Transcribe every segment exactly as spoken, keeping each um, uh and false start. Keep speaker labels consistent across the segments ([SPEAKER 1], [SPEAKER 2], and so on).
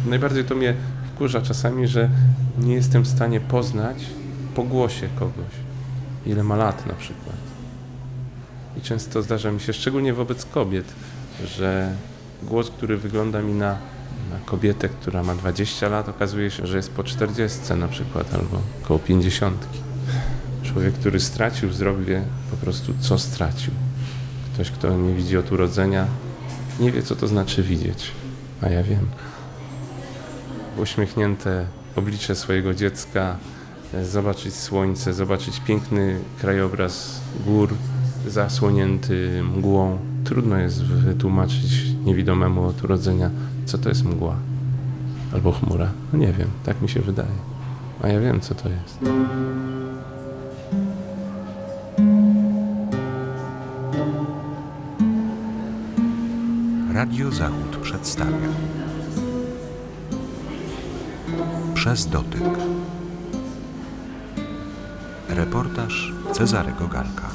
[SPEAKER 1] Najbardziej to mnie wkurza czasami, że nie jestem w stanie poznać po głosie kogoś, ile ma lat na przykład. I często zdarza mi się, szczególnie wobec kobiet, że głos, który wygląda mi na, na kobietę, która ma dwadzieścia lat, okazuje się, że jest po czterdziestce na przykład, albo koło pięćdziesiątki. Człowiek, który stracił wzrok, wie po prostu, co stracił. Ktoś, kto nie widzi od urodzenia, nie wie, co to znaczy widzieć, a ja wiem. Uśmiechnięte oblicze swojego dziecka, zobaczyć słońce, zobaczyć piękny krajobraz gór zasłonięty mgłą. Trudno jest wytłumaczyć niewidomemu od urodzenia, co to jest mgła albo chmura. No nie wiem, tak mi się wydaje, a ja wiem, co to jest.
[SPEAKER 2] Radio Zachód przedstawia Przez dotyk. Reportaż Cezarego Galka.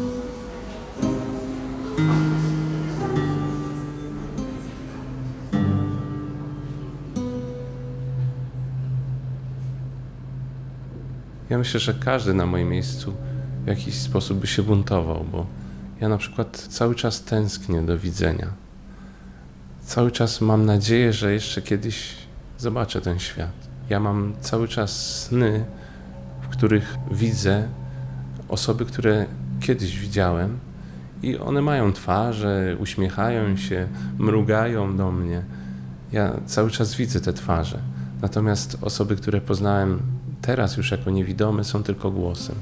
[SPEAKER 1] Ja myślę, że każdy na moim miejscu w jakiś sposób by się buntował, bo ja na przykład cały czas tęsknię do widzenia. Cały czas mam nadzieję, że jeszcze kiedyś zobaczę ten świat. Ja mam cały czas sny, w których widzę osoby, które kiedyś widziałem i one mają twarze, uśmiechają się, mrugają do mnie. Ja cały czas widzę te twarze. Natomiast osoby, które poznałem teraz już jako niewidome, są tylko głosem.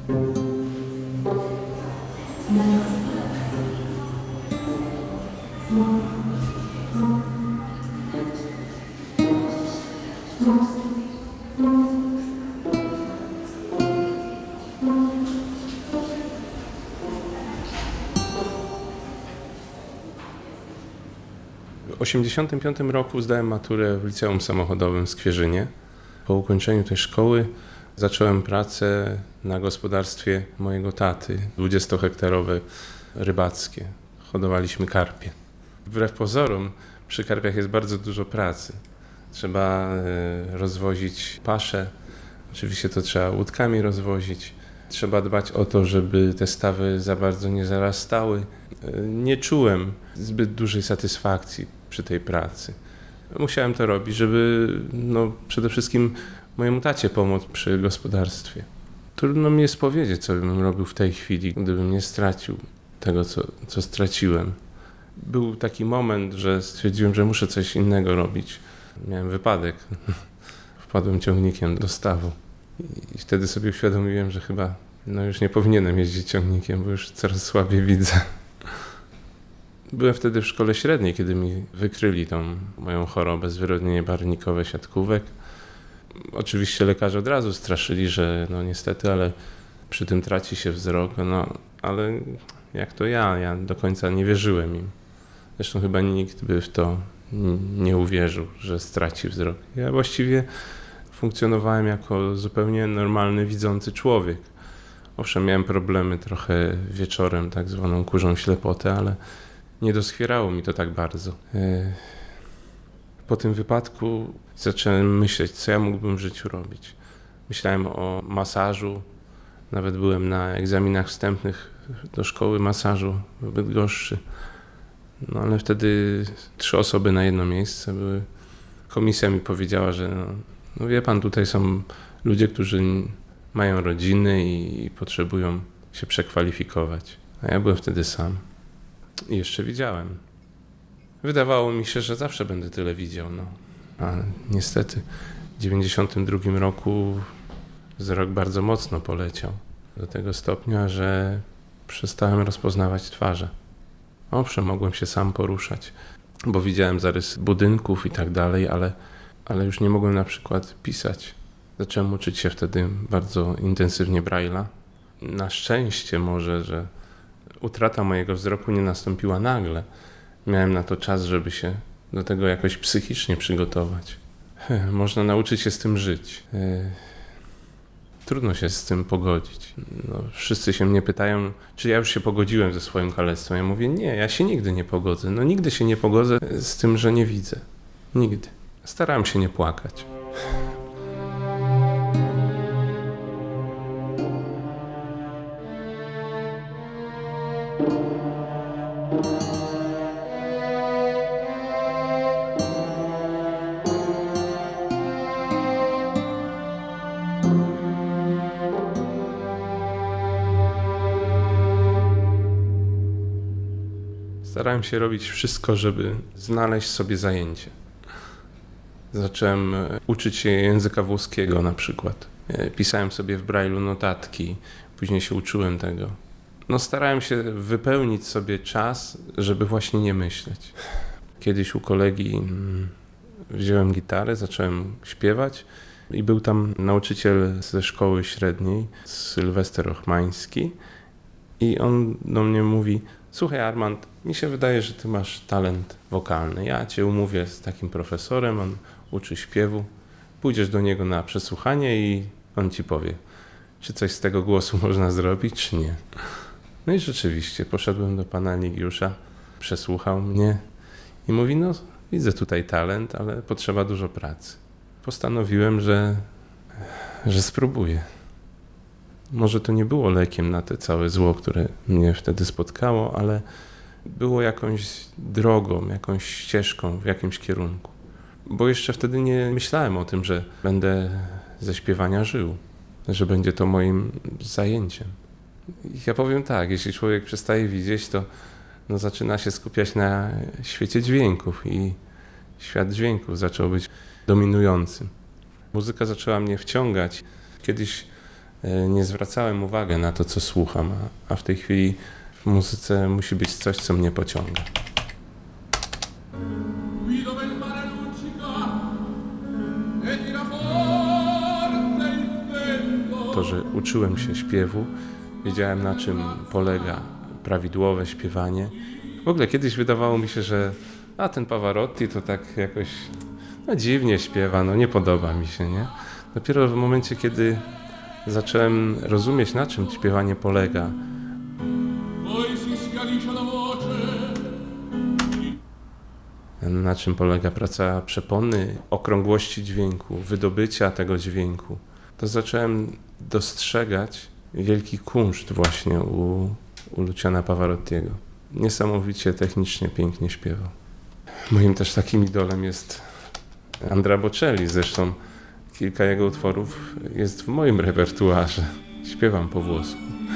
[SPEAKER 1] W osiemdziesiątym piątym roku zdałem maturę w liceum samochodowym w Skwierzynie. Po ukończeniu tej szkoły zacząłem pracę na gospodarstwie mojego taty, dwudziestohektarowe rybackie. Hodowaliśmy karpie. Wbrew pozorom przy karpiach jest bardzo dużo pracy. Trzeba rozwozić paszę, oczywiście to trzeba łódkami rozwozić. Trzeba dbać o to, żeby te stawy za bardzo nie zarastały. Nie czułem zbyt dużej satysfakcji przy tej pracy. Musiałem to robić, żeby no, przede wszystkim mojemu tacie pomóc przy gospodarstwie. Trudno mi jest powiedzieć, co bym robił w tej chwili, gdybym nie stracił tego, co, co straciłem. Był taki moment, że stwierdziłem, że muszę coś innego robić. Miałem wypadek. Wpadłem ciągnikiem do stawu. I wtedy sobie uświadomiłem, że chyba no już nie powinienem jeździć ciągnikiem, bo już coraz słabiej widzę. Byłem wtedy w szkole średniej, kiedy mi wykryli tą moją chorobę, zwyrodnienie barwnikowe siatkówek. Oczywiście lekarze od razu straszyli, że no niestety, ale przy tym traci się wzrok, no ale jak to ja, ja do końca nie wierzyłem im. Zresztą chyba nikt by w to nie uwierzył, że straci wzrok. Ja właściwie funkcjonowałem jako zupełnie normalny, widzący człowiek. Owszem, miałem problemy trochę wieczorem, tak zwaną kurzą ślepotę, ale nie doskwierało mi to tak bardzo. Po tym wypadku zacząłem myśleć, co ja mógłbym w życiu robić. Myślałem o masażu, nawet byłem na egzaminach wstępnych do szkoły masażu w Bydgoszczy. No ale wtedy trzy osoby na jedno miejsce były. Komisja mi powiedziała, że no, no wie pan, tutaj są ludzie, którzy mają rodziny i, i potrzebują się przekwalifikować. A ja byłem wtedy sam. I jeszcze widziałem. Wydawało mi się, że zawsze będę tyle widział. No. A niestety w dziewięćdziesiątym drugim roku wzrok bardzo mocno poleciał. Do tego stopnia, że przestałem rozpoznawać twarze. Owszem, mogłem się sam poruszać, bo widziałem zarys budynków i tak dalej, ale, ale już nie mogłem na przykład pisać. Zacząłem uczyć się wtedy bardzo intensywnie Braille'a. Na szczęście może, że utrata mojego wzroku nie nastąpiła nagle. Miałem na to czas, żeby się do tego jakoś psychicznie przygotować. Można nauczyć się z tym żyć. Trudno się z tym pogodzić. No, wszyscy się mnie pytają, czy ja już się pogodziłem ze swoim kalectwem. Ja mówię, nie, ja się nigdy nie pogodzę. No nigdy się nie pogodzę z tym, że nie widzę. Nigdy. Starałem się nie płakać. Starałem się robić wszystko, żeby znaleźć sobie zajęcie. Zacząłem uczyć się języka włoskiego na przykład. Pisałem sobie w Braille'u notatki, później się uczyłem tego. No, starałem się wypełnić sobie czas, żeby właśnie nie myśleć. Kiedyś u kolegi wziąłem gitarę, zacząłem śpiewać i był tam nauczyciel ze szkoły średniej, Sylwester Ochmański, i on do mnie mówi: słuchaj, Armand, mi się wydaje, że ty masz talent wokalny. Ja cię umówię z takim profesorem, on uczy śpiewu. Pójdziesz do niego na przesłuchanie i on ci powie, czy coś z tego głosu można zrobić, czy nie. No i rzeczywiście poszedłem do pana Eligiusza, przesłuchał mnie i mówi: no, widzę tutaj talent, ale potrzeba dużo pracy. Postanowiłem, że, że spróbuję. Może to nie było lekiem na te całe zło, które mnie wtedy spotkało, ale było jakąś drogą, jakąś ścieżką w jakimś kierunku. Bo jeszcze wtedy nie myślałem o tym, że będę ze śpiewania żył, że będzie to moim zajęciem. Ja powiem tak, jeśli człowiek przestaje widzieć, to no, zaczyna się skupiać na świecie dźwięków i świat dźwięków zaczął być dominującym. Muzyka zaczęła mnie wciągać. Kiedyś nie zwracałem uwagi na to, co słucham, a w tej chwili w muzyce musi być coś, co mnie pociąga. To, że uczyłem się śpiewu, wiedziałem, na czym polega prawidłowe śpiewanie. W ogóle kiedyś wydawało mi się, że a ten Pavarotti to tak jakoś no, dziwnie śpiewa, no nie podoba mi się, nie? Dopiero w momencie, kiedy zacząłem rozumieć, na czym śpiewanie polega, na czym polega praca przepony, okrągłości dźwięku, wydobycia tego dźwięku, to zacząłem dostrzegać wielki kunszt właśnie u, u Luciana Pavarottiego. Niesamowicie technicznie, pięknie śpiewał. Moim też takim idolem jest Andrea Bocelli, zresztą kilka jego utworów jest w moim repertuarze. Śpiewam po włosku.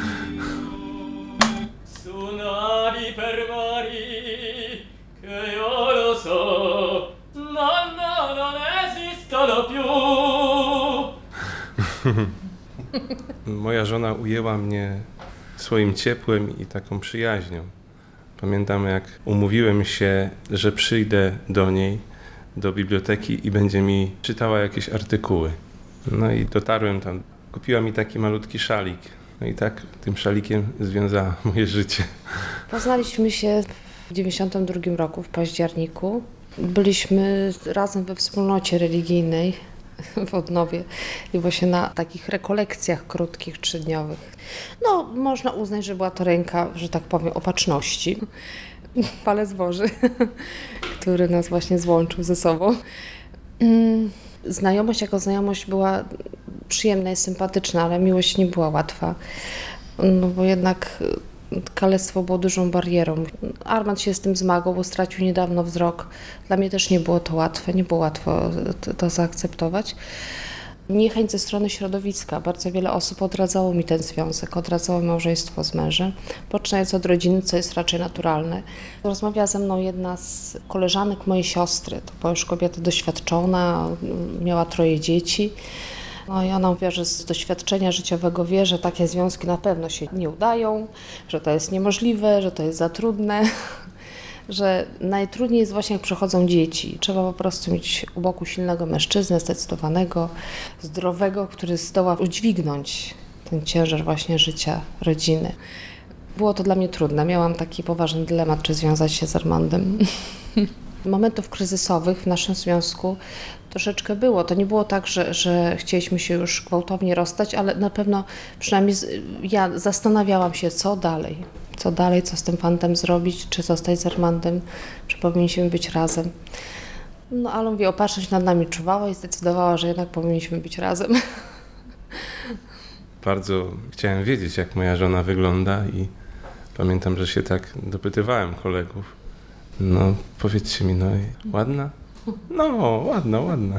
[SPEAKER 1] Moja żona ujęła mnie swoim ciepłem i taką przyjaźnią. Pamiętam, jak umówiłem się, że przyjdę do niej, do biblioteki i będzie mi czytała jakieś artykuły. No i dotarłem tam. Kupiła mi taki malutki szalik. No i tak tym szalikiem związała moje życie.
[SPEAKER 3] Poznaliśmy się w dziewięćdziesiątym drugim roku, w październiku. Byliśmy razem we wspólnocie religijnej w Odnowie i właśnie na takich rekolekcjach krótkich, trzydniowych. No, można uznać, że była to ręka, że tak powiem, opatrzności. Palec Boży, który nas właśnie złączył ze sobą. Znajomość jako znajomość była przyjemna i sympatyczna, ale miłość nie była łatwa, no bo jednak kalectwo było dużą barierą. Armand się z tym zmagał, bo stracił niedawno wzrok. Dla mnie też nie było to łatwe, nie było łatwo to, to zaakceptować. Niechęć ze strony środowiska. Bardzo wiele osób odradzało mi ten związek, odradzało małżeństwo z mężem, poczynając od rodziny, co jest raczej naturalne. Rozmawiała ze mną jedna z koleżanek mojej siostry. To była już kobieta doświadczona, miała troje dzieci. No i ona mówi, że z doświadczenia życiowego wie, że takie związki na pewno się nie udają, że to jest niemożliwe, że to jest za trudne, że najtrudniej jest właśnie jak przychodzą dzieci. Trzeba po prostu mieć u boku silnego mężczyznę, zdecydowanego, zdrowego, który zdoła udźwignąć ten ciężar właśnie życia rodziny. Było to dla mnie trudne. Miałam taki poważny dylemat, czy związać się z Armandem. Momentów kryzysowych w naszym związku troszeczkę było. To nie było tak, że, że chcieliśmy się już gwałtownie rozstać, ale na pewno przynajmniej z, ja zastanawiałam się, co dalej. Co dalej, co z tym fantem zrobić, czy zostać z Armandem, czy powinniśmy być razem. No ale mówię, opatrzność nad nami czuwała i zdecydowała, że jednak powinniśmy być razem.
[SPEAKER 1] Bardzo chciałem wiedzieć, jak moja żona wygląda i pamiętam, że się tak dopytywałem kolegów. No, powiedzcie mi, no i ładna? No, ładna, ładna.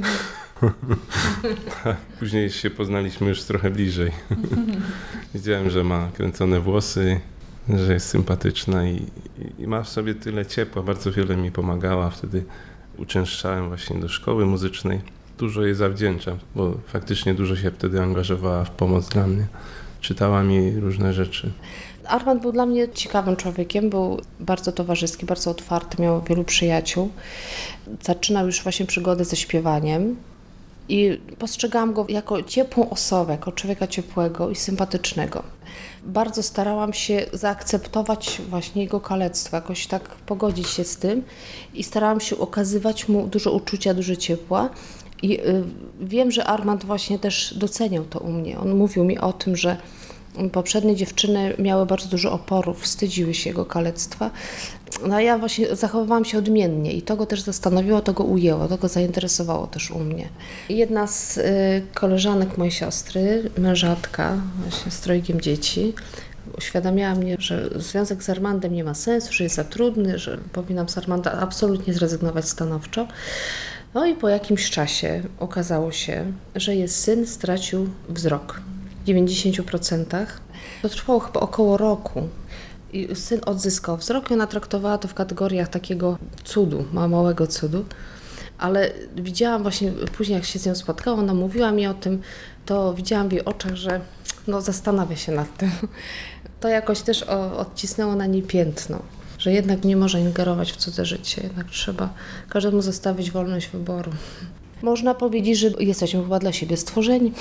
[SPEAKER 1] Później się poznaliśmy już trochę bliżej. Widziałem, że ma kręcone włosy, że jest sympatyczna i, i, i ma w sobie tyle ciepła. Bardzo wiele mi pomagała. Wtedy uczęszczałem właśnie do szkoły muzycznej. Dużo jej zawdzięczam, bo faktycznie dużo się wtedy angażowała w pomoc dla mnie. Czytała mi różne rzeczy.
[SPEAKER 3] Armand był dla mnie ciekawym człowiekiem, był bardzo towarzyski, bardzo otwarty, miał wielu przyjaciół. Zaczynał już właśnie przygodę ze śpiewaniem i postrzegałam go jako ciepłą osobę, jako człowieka ciepłego i sympatycznego. Bardzo starałam się zaakceptować właśnie jego kalectwo, jakoś tak pogodzić się z tym i starałam się okazywać mu dużo uczucia, dużo ciepła. I y, wiem, że Armand właśnie też doceniał to u mnie. On mówił mi o tym, że poprzednie dziewczyny miały bardzo dużo oporów, wstydziły się jego kalectwa. No a ja właśnie zachowywałam się odmiennie i to go też zastanowiło, to go ujęło, to go zainteresowało też u mnie. Jedna z y, koleżanek mojej siostry, mężatka, właśnie z trojgiem dzieci, uświadamiała mnie, że związek z Armandem nie ma sensu, że jest za trudny, że powinnam z Armanda absolutnie zrezygnować stanowczo. No i po jakimś czasie okazało się, że jej syn stracił wzrok w dziewięćdziesięciu procentach. To trwało chyba około roku. I syn odzyskał wzrok i ona traktowała to w kategoriach takiego cudu, małego cudu. Ale widziałam właśnie później, jak się z nią spotkałam, ona mówiła mi o tym, to widziałam w jej oczach, że no, zastanawia się nad tym. To jakoś też o, odcisnęło na niej piętno, że jednak nie może ingerować w cudze życie, jednak trzeba każdemu zostawić wolność wyboru. Można powiedzieć, że jesteśmy chyba dla siebie stworzeni.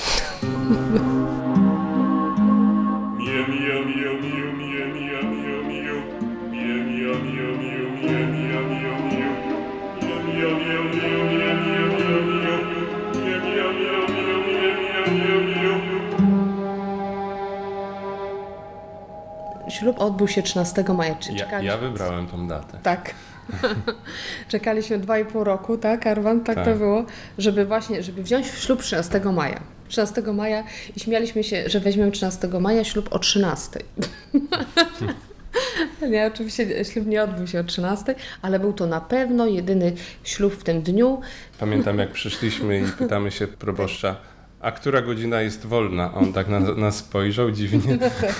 [SPEAKER 3] Ślub odbył się trzynastego maja. Czy
[SPEAKER 1] Ja, ja wybrałem tą datę.
[SPEAKER 3] Tak. Czekaliśmy dwa i pół roku, tak, Armand? Tak,
[SPEAKER 1] tak
[SPEAKER 3] to było, żeby właśnie, żeby wziąć ślub trzynastego maja. trzynastego maja i śmialiśmy się, że weźmiemy trzynastego maja ślub o trzynastej. Nie, oczywiście ślub nie odbył się o trzynastej, ale był to na pewno jedyny ślub w tym dniu.
[SPEAKER 1] Pamiętam, jak przyszliśmy i pytamy się proboszcza, a która godzina jest wolna? A on tak na nas spojrzał dziwnie.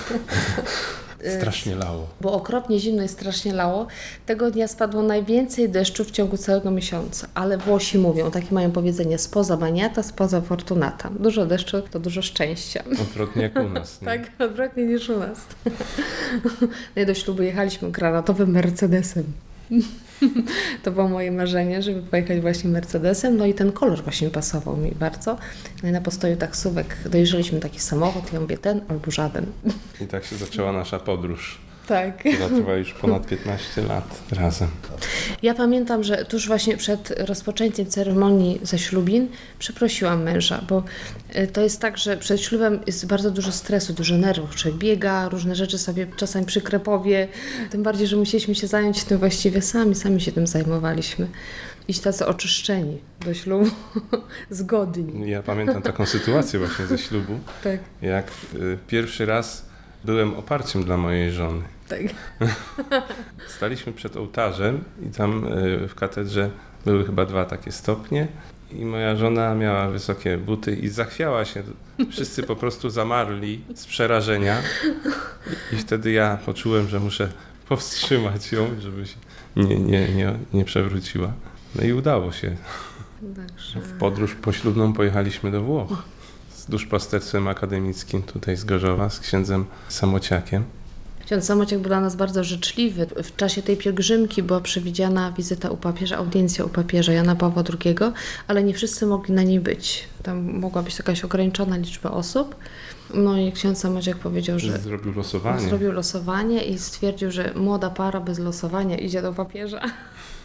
[SPEAKER 1] Strasznie lało.
[SPEAKER 3] Bo okropnie zimno i strasznie lało. Tego dnia spadło najwięcej deszczu w ciągu całego miesiąca. Ale Włosi mówią, takie mają powiedzenie, spoza baniata, spoza fortunata. Dużo deszczu to dużo szczęścia.
[SPEAKER 1] Odwrotnie jak u nas. Nie?
[SPEAKER 3] Tak, odwrotnie niż u nas. No i do ślubu jechaliśmy granatowym Mercedesem. To było moje marzenie, żeby pojechać właśnie Mercedesem, no i ten kolor właśnie pasował mi bardzo. No i na postoju taksówek dojrzeliśmy taki samochód, ja mówię ten albo żaden.
[SPEAKER 1] I tak się zaczęła nasza podróż.
[SPEAKER 3] Tak.
[SPEAKER 1] Która trwa już ponad piętnaście lat razem.
[SPEAKER 3] Ja pamiętam, że tuż właśnie przed rozpoczęciem ceremonii zaślubin przeprosiłam męża, bo to jest tak, że przed ślubem jest bardzo dużo stresu, dużo nerwów. Człowiek biega, różne rzeczy sobie czasami przykre powie. Tym bardziej, że musieliśmy się zająć tym właściwie sami, sami się tym zajmowaliśmy. Iść tacy oczyszczeni do ślubu, zgodni.
[SPEAKER 1] Ja pamiętam taką sytuację właśnie ze ślubu,
[SPEAKER 3] Tak.
[SPEAKER 1] jak y, pierwszy raz byłem oparciem dla mojej żony.
[SPEAKER 3] Tak.
[SPEAKER 1] Staliśmy przed ołtarzem i tam y, w katedrze były chyba dwa takie stopnie i moja żona miała wysokie buty i zachwiała się. Wszyscy po prostu zamarli z przerażenia i wtedy ja poczułem, że muszę powstrzymać ją, żeby się nie, nie, nie, nie przewróciła. No i udało się.
[SPEAKER 3] Także...
[SPEAKER 1] W podróż poślubną pojechaliśmy do Włoch z duszpasterstwem akademickim tutaj z Gorzowa, z księdzem Samociakiem.
[SPEAKER 3] Ksiądz Samociak był dla nas bardzo życzliwy. W czasie tej pielgrzymki była przewidziana wizyta u papieża, audiencja u papieża Jana Pawła drugiego, ale nie wszyscy mogli na niej być. Tam mogła być jakaś ograniczona liczba osób. No i ksiądz Samociak powiedział, że
[SPEAKER 1] zrobił losowanie.
[SPEAKER 3] Zrobił losowanie i stwierdził, że młoda para bez losowania idzie do papieża.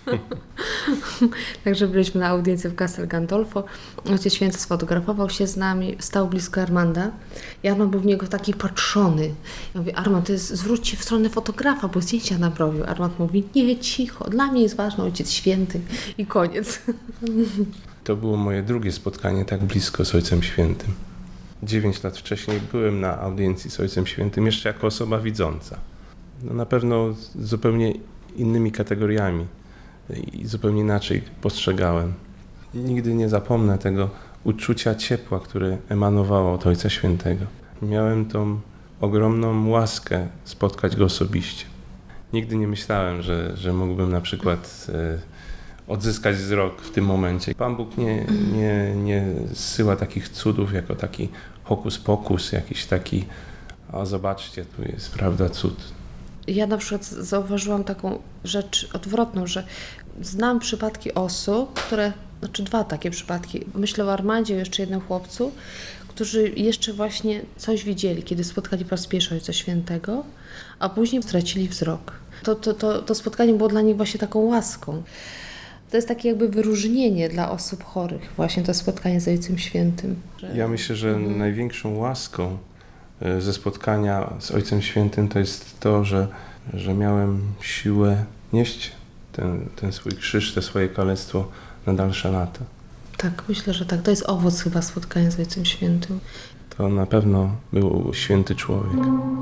[SPEAKER 3] Także byliśmy na audiencji w Castel Gandolfo. Ojciec Święty sfotografował się z nami, stał blisko Armanda. I Armand był w niego taki patrzony. Ja mówię, Armand, to jest, zwróć się w stronę fotografa, bo zdjęcia nam robił. Armand mówi, nie, cicho, dla mnie jest ważny Ojciec Święty. I koniec.
[SPEAKER 1] To było moje drugie spotkanie tak blisko z Ojcem Świętym. Dziewięć lat wcześniej byłem na audiencji z Ojcem Świętym jeszcze jako osoba widząca. No na pewno z zupełnie innymi kategoriami i zupełnie inaczej postrzegałem. Nigdy nie zapomnę tego uczucia ciepła, które emanowało od Ojca Świętego. Miałem tą ogromną łaskę spotkać Go osobiście. Nigdy nie myślałem, że, że mógłbym na przykład e, odzyskać wzrok w tym momencie. Pan Bóg nie, nie, nie zsyła takich cudów jako taki hokus pokus, jakiś taki, a zobaczcie, tu jest prawda cud.
[SPEAKER 3] Ja na przykład zauważyłam taką rzecz odwrotną, że znam przypadki osób, które, znaczy dwa takie przypadki, myślę o Armandzie i jeszcze jednym chłopcu, którzy jeszcze właśnie coś widzieli, kiedy spotkali po raz pierwszy Ojca Świętego, a później stracili wzrok. To, to, to, to spotkanie było dla nich właśnie taką łaską. To jest takie jakby wyróżnienie dla osób chorych, właśnie to spotkanie z Ojcem Świętym. Że...
[SPEAKER 1] Ja myślę, że mhm. największą łaską ze spotkania z Ojcem Świętym to jest to, że, że miałem siłę nieść ten, ten swój krzyż, te swoje kalectwo na dalsze lata.
[SPEAKER 3] Tak, myślę, że tak. To jest owoc chyba spotkania z Ojcem Świętym.
[SPEAKER 1] To na pewno był święty człowiek.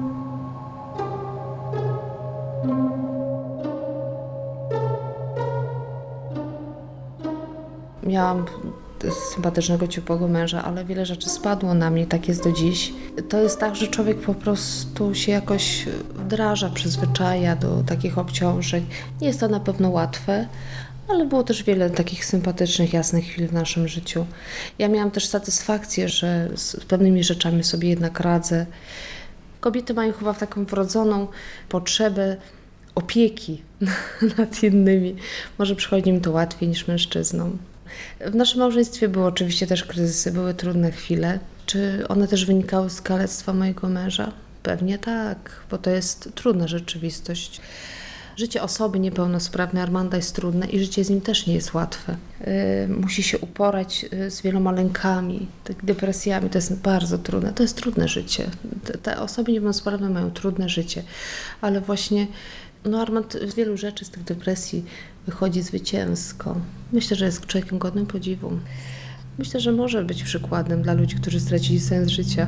[SPEAKER 3] Miałam sympatycznego, ciepłego męża, ale wiele rzeczy spadło na mnie, tak jest do dziś. To jest tak, że człowiek po prostu się jakoś wdraża, przyzwyczaja do takich obciążeń. Nie jest to na pewno łatwe, ale było też wiele takich sympatycznych, jasnych chwil w naszym życiu. Ja miałam też satysfakcję, że z pewnymi rzeczami sobie jednak radzę. Kobiety mają chyba taką wrodzoną potrzebę opieki nad innymi. Może przychodzi im to łatwiej niż mężczyznom. W naszym małżeństwie były oczywiście też kryzysy, były trudne chwile. Czy one też wynikały z kalectwa mojego męża? Pewnie tak, bo to jest trudna rzeczywistość. Życie osoby niepełnosprawnej Armanda jest trudne i życie z nim też nie jest łatwe. Yy, musi się uporać z wieloma lękami, tak, depresjami. To jest bardzo trudne. To jest trudne życie. Te, te osoby niepełnosprawne mają trudne życie, ale właśnie no Armand z wielu rzeczy, z tych depresji wychodzi zwycięsko. Myślę, że jest człowiekiem godnym podziwu. Myślę, że może być przykładem dla ludzi, którzy stracili sens życia.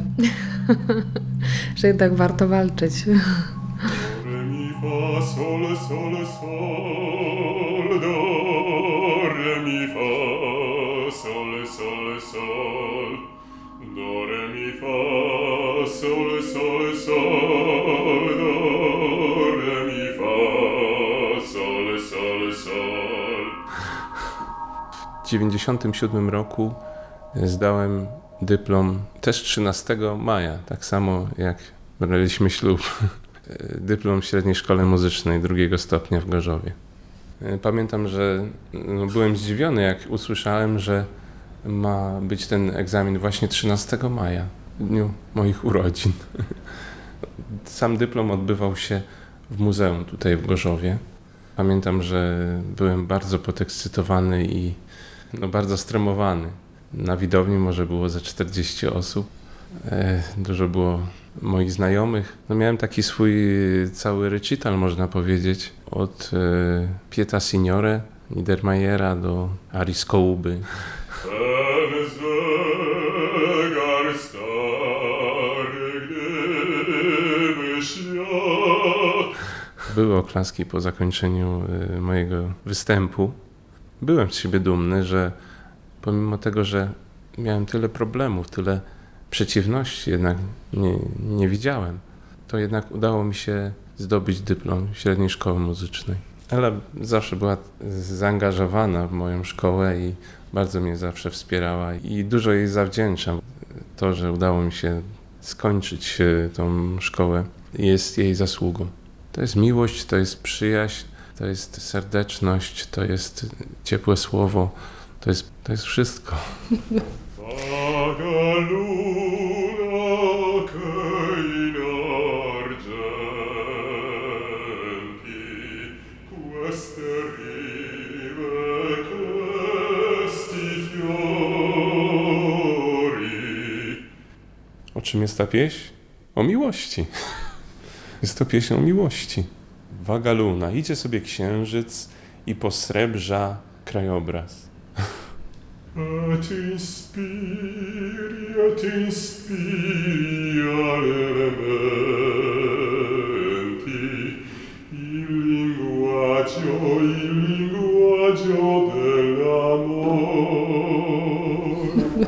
[SPEAKER 3] Że jednak warto walczyć.
[SPEAKER 4] Do, re, mi, fa, sol, sol, sol, do, re, mi, fa, sol, sol, sol, do, re, mi, fa, sol, sol, sol, do, re, mi, fa, sol, sol, sol.
[SPEAKER 1] W dziewięćdziesiątym siódmym roku zdałem dyplom też trzynastego maja, tak samo jak braliśmy ślub. Dyplom w Średniej Szkole Muzycznej drugiego stopnia w Gorzowie. Pamiętam, że no, byłem zdziwiony, jak usłyszałem, że ma być ten egzamin właśnie trzynastego maja, w dniu moich urodzin. Sam dyplom odbywał się w muzeum tutaj w Gorzowie. Pamiętam, że byłem bardzo podekscytowany i no, bardzo stremowany. Na widowni może było ze czterdzieści osób. E, dużo było moich znajomych. No, miałem taki swój cały recital, można powiedzieć, od e, Pieta Signore, Niedermayera do Aris Kouby.
[SPEAKER 4] Ten zegar stary, gdyby świat.
[SPEAKER 1] Były oklaski po zakończeniu e, mojego występu. Byłem z siebie dumny, że pomimo tego, że miałem tyle problemów, tyle przeciwności jednak nie, nie widziałem, to jednak udało mi się zdobyć dyplom Średniej Szkoły Muzycznej. Ela zawsze była zaangażowana w moją szkołę i bardzo mnie zawsze wspierała i dużo jej zawdzięczam. To, że udało mi się skończyć tą szkołę, jest jej zasługą. To jest miłość, to jest przyjaźń, to jest serdeczność, to jest ciepłe słowo, to jest, to jest wszystko.
[SPEAKER 4] Vaga luna che in argenti queste
[SPEAKER 1] czym jest ta pieśń? O miłości. Jest to pieśń o miłości. Wagaluna. Idzie sobie księżyc i posrebrza krajobraz.
[SPEAKER 4] Et inspiri, et inspiri elementi, il linguaggio, il linguaggio dell'amor.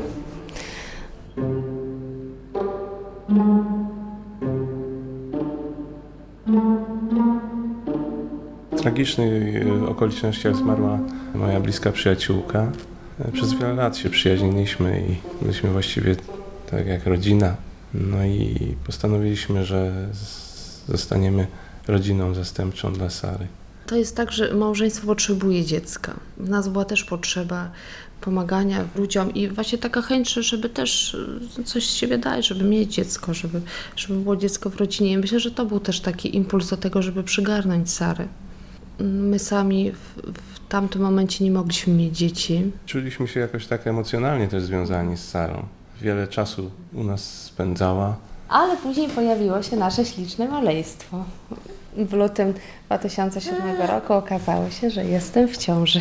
[SPEAKER 1] W tragicznych okolicznościach zmarła moja bliska przyjaciółka. Przez wiele lat się przyjaźniliśmy i byliśmy właściwie tak jak rodzina. No i postanowiliśmy, że zostaniemy rodziną zastępczą dla Sary.
[SPEAKER 3] To jest tak, że małżeństwo potrzebuje dziecka. W nas była też potrzeba pomagania ludziom i właśnie taka chęć, żeby też coś z siebie dać, żeby mieć dziecko, żeby, żeby było dziecko w rodzinie. I myślę, że to był też taki impuls do tego, żeby przygarnąć Sarę. My sami w, w tamtym momencie nie mogliśmy mieć dzieci.
[SPEAKER 1] Czuliśmy się jakoś tak emocjonalnie też związani z Sarą. Wiele czasu u nas spędzała.
[SPEAKER 3] Ale później pojawiło się nasze śliczne maleństwo. W lutym dwa tysiące siódmego roku okazało się, że jestem w ciąży.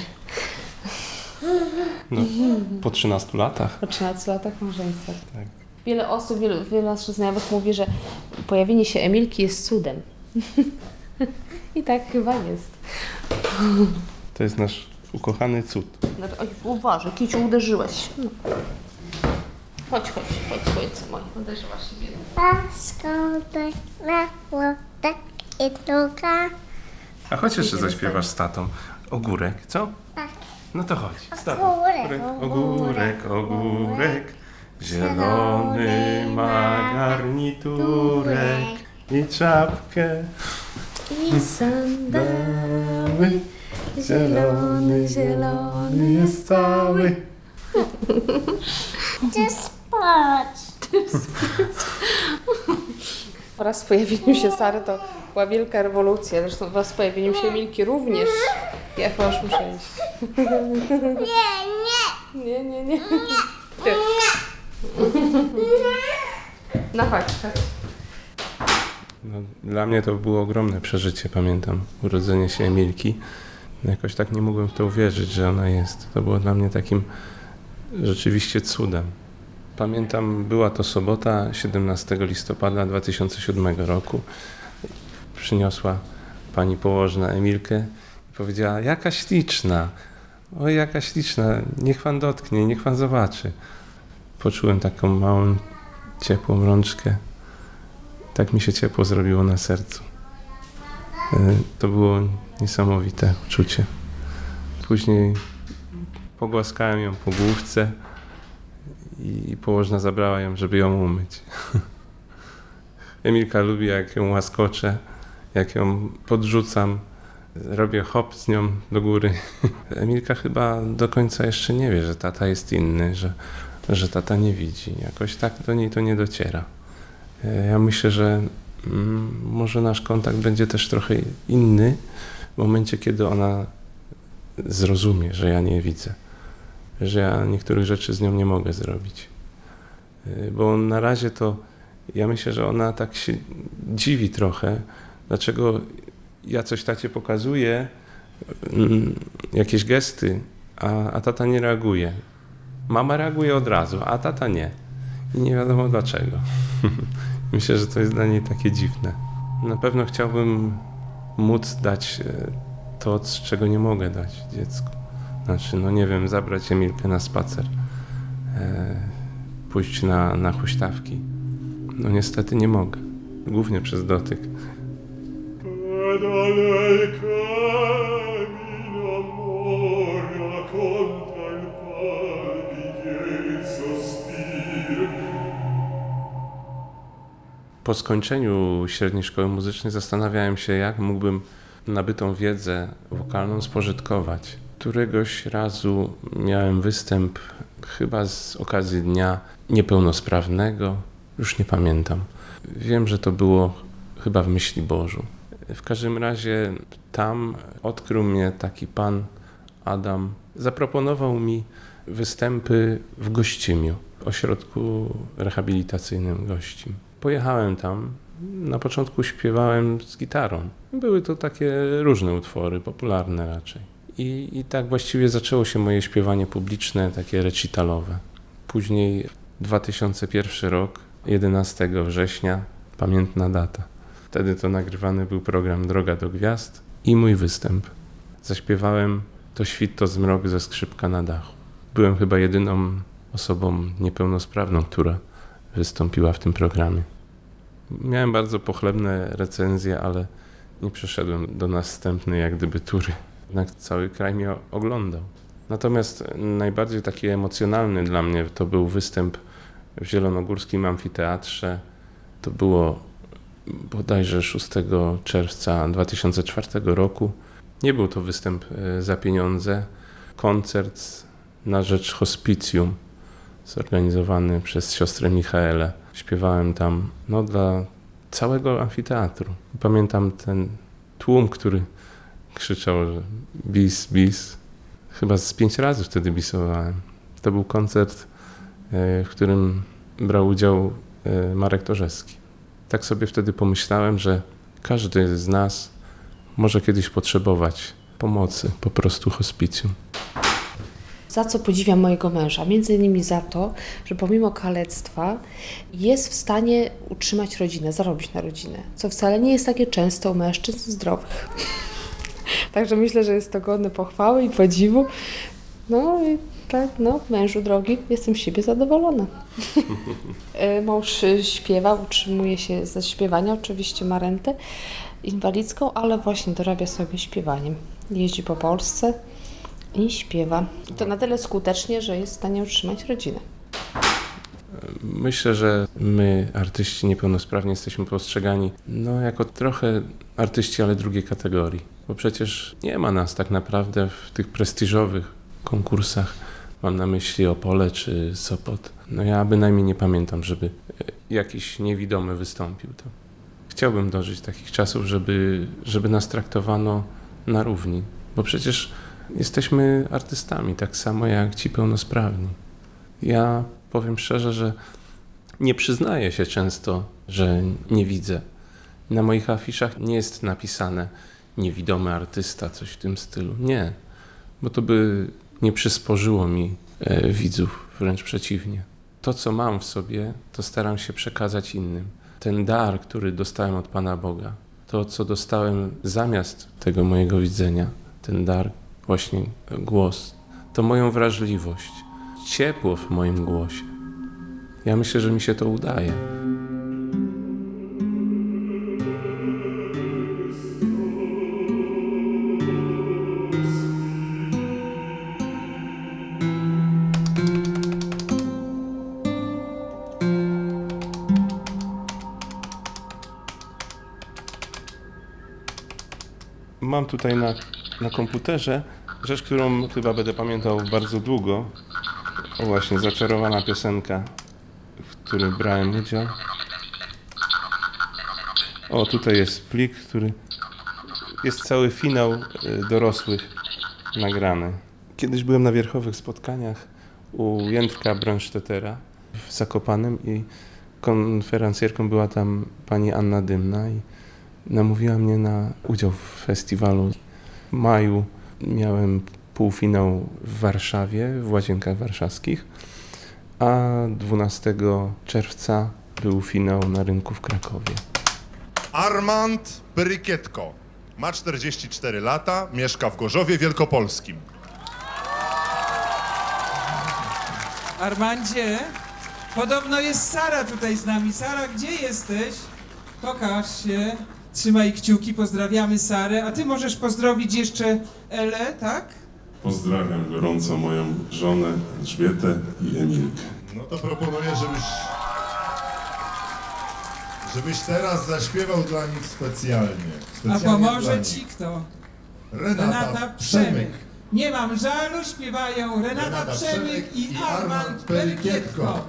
[SPEAKER 1] No, po trzynastu latach.
[SPEAKER 3] Po trzynastu latach małżeństwa.
[SPEAKER 1] Tak.
[SPEAKER 3] Wiele osób, wielu, wielu naszych znajomych mówi, że pojawienie się Emilki jest cudem. I tak chyba jest.
[SPEAKER 1] To jest nasz ukochany cud.
[SPEAKER 3] No to, oj, uważaj, Kiciu, uderzyłeś. No. Chodź, chodź, chodź, słońce moje, uderzyłaś mnie.
[SPEAKER 5] Paskątek na łotek i druga.
[SPEAKER 1] A chodź jeszcze zaśpiewasz z tatą. Ogórek, co?
[SPEAKER 5] Tak.
[SPEAKER 1] No to chodź. Z tatą.
[SPEAKER 5] Ogórek,
[SPEAKER 1] ogórek, ogórek. Zielony ma garniturek i czapkę.
[SPEAKER 3] I sandały.
[SPEAKER 1] Zielony, zielony jest cały.
[SPEAKER 5] Chcę spać.
[SPEAKER 3] Wraz z pojawieniem się Sary to była wielka rewolucja. Zresztą wraz z pojawieniem się Emilki również. Ja chyba już muszę iść.
[SPEAKER 5] Nie, nie.
[SPEAKER 3] Nie, nie, nie. Ty. No chodź, chodź.
[SPEAKER 1] No, dla mnie to było ogromne przeżycie, pamiętam, urodzenie się Emilki. Jakoś tak nie mogłem w to uwierzyć, że ona jest. To było dla mnie takim rzeczywiście cudem. Pamiętam, była to sobota, siedemnastego listopada dwa tysiące siódmego roku. Przyniosła pani położna Emilkę i powiedziała: jaka śliczna, oj jaka śliczna, niech pan dotknie, niech pan zobaczy. Poczułem taką małą, ciepłą rączkę. Tak mi się ciepło zrobiło na sercu. To było niesamowite uczucie. Później pogłaskałem ją po główce i położna zabrała ją, żeby ją umyć. Emilka lubi, jak ją łaskoczę, jak ją podrzucam, robię hop z nią do góry. Emilka chyba do końca jeszcze nie wie, że tata jest inny, że, że tata nie widzi. Jakoś tak do niej to nie dociera. Ja myślę, że mm, może nasz kontakt będzie też trochę inny w momencie, kiedy ona zrozumie, że ja nie widzę, że ja niektórych rzeczy z nią nie mogę zrobić. Bo na razie to ja myślę, że ona tak się dziwi trochę, dlaczego ja coś tacie pokazuję, mm, jakieś gesty, a, a tata nie reaguje. Mama reaguje od razu, a tata nie. I nie wiadomo dlaczego. Myślę, że to jest dla niej takie dziwne. Na pewno chciałbym móc dać to, z czego nie mogę dać dziecku. Znaczy, no nie wiem, zabrać Emilkę na spacer, e, pójść na, na huśtawki. No niestety nie mogę. Głównie przez dotyk.
[SPEAKER 4] Pedale camino mora contra il palpite sospir.
[SPEAKER 1] Po skończeniu średniej szkoły muzycznej zastanawiałem się, jak mógłbym nabytą wiedzę wokalną spożytkować. Któregoś razu miałem występ chyba z okazji Dnia Niepełnosprawnego, już nie pamiętam. Wiem, że to było chyba w Myśli Bożu. W każdym razie tam odkrył mnie taki pan Adam. Zaproponował mi występy w Gościmiu. w ośrodku rehabilitacyjnym Gościm. Pojechałem tam, na początku śpiewałem z gitarą. Były to takie różne utwory, popularne raczej. I, i tak właściwie zaczęło się moje śpiewanie publiczne, takie recitalowe. Później dwa tysiące pierwszy rok, jedenastego września, pamiętna data. Wtedy to nagrywany był program Droga do Gwiazd i mój występ. Zaśpiewałem To świt, to zmrok ze skrzypka na dachu. Byłem chyba jedyną osobą niepełnosprawną, która wystąpiła w tym programie. Miałem bardzo pochlebne recenzje, ale nie przeszedłem do następnej jak gdyby tury. Jednak cały kraj mnie oglądał. Natomiast najbardziej taki emocjonalny dla mnie to był występ w Zielonogórskim Amfiteatrze. To było bodajże szóstego czerwca dwa tysiące czwartego roku. Nie był to występ za pieniądze. Koncert na rzecz hospicjum zorganizowany przez siostrę Michaelę. Śpiewałem tam no, dla całego amfiteatru. Pamiętam ten tłum, który krzyczał, że bis, bis. Chyba z pięć razy wtedy bisowałem. To był koncert, w którym brał udział Marek Torzewski. Tak sobie wtedy pomyślałem, że każdy z nas może kiedyś potrzebować pomocy, po prostu hospicjum.
[SPEAKER 3] Za co podziwiam mojego męża? Między innymi za to, że pomimo kalectwa jest w stanie utrzymać rodzinę, zarobić na rodzinę, co wcale nie jest takie często u mężczyzn zdrowych. Także myślę, że jest to godne pochwały i podziwu. No i tak, no mężu drogi, jestem z siebie zadowolona. Mąż śpiewa, utrzymuje się ze śpiewania, oczywiście ma rentę inwalidzką, ale właśnie dorabia sobie śpiewaniem. Jeździ po Polsce i śpiewa. I to na tyle skutecznie, że jest w stanie utrzymać rodzinę.
[SPEAKER 1] Myślę, że my, artyści niepełnosprawni, jesteśmy postrzegani no, jako trochę artyści, ale drugiej kategorii. Bo przecież nie ma nas tak naprawdę w tych prestiżowych konkursach. Mam na myśli Opole czy Sopot. No ja bynajmniej nie pamiętam, żeby jakiś niewidomy wystąpił tam. Chciałbym dożyć takich czasów, żeby, żeby nas traktowano na równi. Bo przecież jesteśmy artystami, tak samo jak ci pełnosprawni. Ja powiem szczerze, że nie przyznaję się często, że nie widzę. Na moich afiszach nie jest napisane niewidomy artysta, coś w tym stylu. Nie, bo to by nie przysporzyło mi e, widzów, wręcz przeciwnie. To, co mam w sobie, to staram się przekazać innym. Ten dar, który dostałem od Pana Boga, to, co dostałem zamiast tego mojego widzenia, ten dar, właśnie głos, to moją wrażliwość, ciepło w moim głosie. Ja myślę, że mi się to udaje. Mam tutaj na, na komputerze rzecz, którą chyba będę pamiętał bardzo długo. O właśnie, zaczarowana piosenka, w której brałem udział. O, tutaj jest plik, który jest cały finał dorosłych nagrany. Kiedyś byłem na wierchowych spotkaniach u Jędrka Bronstetera w Zakopanem i konferencjerką była tam pani Anna Dymna i namówiła mnie na udział w festiwalu. W maju miałem półfinał w Warszawie, w Łazienkach Warszawskich, a dwunastego czerwca był finał na rynku w Krakowie.
[SPEAKER 6] Armand Perykietko ma czterdzieści cztery lata, mieszka w Gorzowie Wielkopolskim.
[SPEAKER 7] Armandzie, podobno jest Sara tutaj z nami. Sara, gdzie jesteś? Pokaż się. Trzymaj kciuki, pozdrawiamy Sarę. A ty możesz pozdrowić jeszcze Elę, tak?
[SPEAKER 4] Pozdrawiam gorąco moją żonę Elżbietę i Emilkę.
[SPEAKER 6] No to proponuję, żebyś... żebyś teraz zaśpiewał dla nich specjalnie. specjalnie
[SPEAKER 7] A pomoże ci kto?
[SPEAKER 6] Renata,
[SPEAKER 7] Renata Przemyk. Nie mam żalu, śpiewają Renata,
[SPEAKER 6] Renata
[SPEAKER 7] Przemyk i, i
[SPEAKER 6] Armand Perykietko.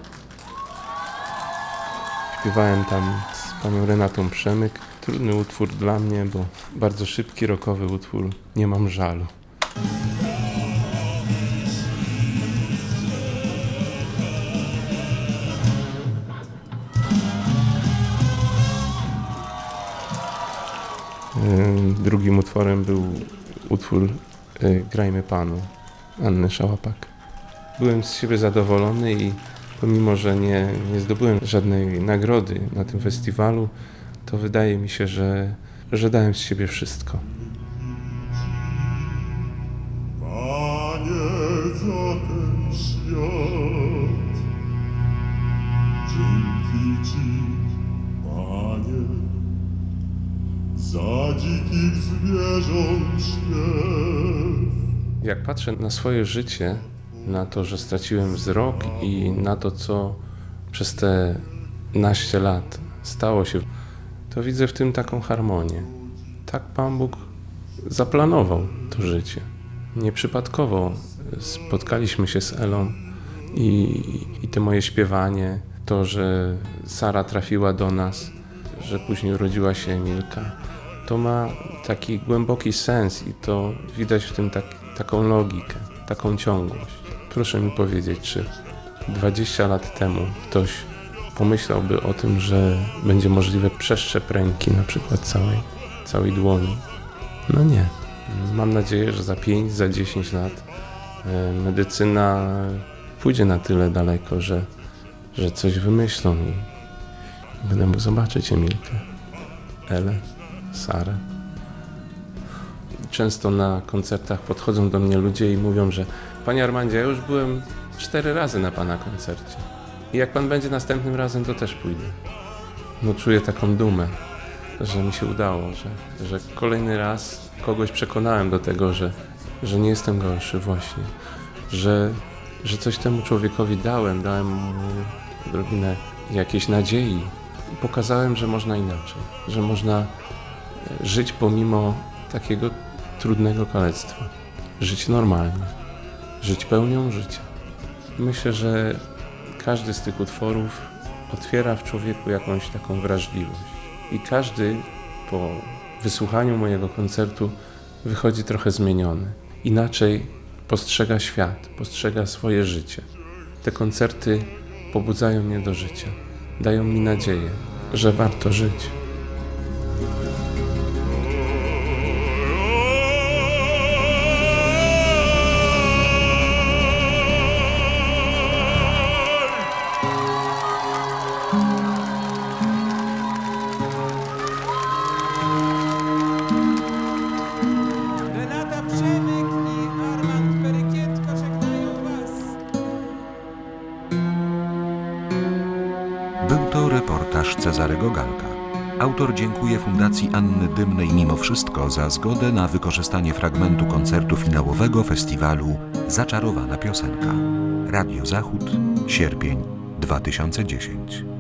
[SPEAKER 1] Śpiewałem tam z panią Renatą Przemyk. Trudny utwór dla mnie, bo bardzo szybki, rockowy utwór. Nie mam żalu. drugim utworem był utwór y, Grajmy Panu Anny Szałapak. Byłem z siebie zadowolony i pomimo, że nie, nie zdobyłem żadnej nagrody na tym festiwalu, to wydaje mi się, że, że dałem z siebie wszystko.
[SPEAKER 4] Panie, za ten świat, dzięki Ci, Panie, za dzikich zwierząt śpiew.
[SPEAKER 1] Jak patrzę na swoje życie, na to, że straciłem wzrok i na to, co przez te naście lat stało się, to widzę w tym taką harmonię. Tak Pan Bóg zaplanował to życie. Nieprzypadkowo spotkaliśmy się z Elą i, i to moje śpiewanie, to, że Sara trafiła do nas, że później urodziła się Emilka, to ma taki głęboki sens i to widać w tym tak, taką logikę, taką ciągłość. Proszę mi powiedzieć, czy dwadzieścia lat temu ktoś pomyślałby o tym, że będzie możliwe przeszczep ręki, na przykład całej, całej dłoni? No nie. Mam nadzieję, że za pięć, za dziesięć lat medycyna pójdzie na tyle daleko, że, że coś wymyślą i będę mógł zobaczyć Emilkę, Elę, Sarę. Często na koncertach podchodzą do mnie ludzie i mówią, że Panie Armandzie, ja już byłem cztery razy na Pana koncercie i jak Pan będzie następnym razem, to też pójdę. No czuję taką dumę, że mi się udało, że, że kolejny raz kogoś przekonałem do tego, że, że nie jestem gorszy właśnie, że, że coś temu człowiekowi dałem, dałem mu odrobinę jakiejś nadziei i pokazałem, że można inaczej, że można żyć pomimo takiego trudnego kalectwa, żyć normalnie, żyć pełnią życia. Myślę, że każdy z tych utworów otwiera w człowieku jakąś taką wrażliwość i każdy po wysłuchaniu mojego koncertu wychodzi trochę zmieniony. Inaczej postrzega świat, postrzega swoje życie. Te koncerty pobudzają mnie do życia, dają mi nadzieję, że warto żyć.
[SPEAKER 7] Renata Przemyk i Armand Perykietko żegnają Was.
[SPEAKER 2] Był to reportaż Cezarego Galka. Autor dziękuje Fundacji Anny Dymnej mimo wszystko za zgodę na wykorzystanie fragmentu koncertu finałowego festiwalu Zaczarowana piosenka. Radio Zachód, sierpień dwa tysiące dziesiąty.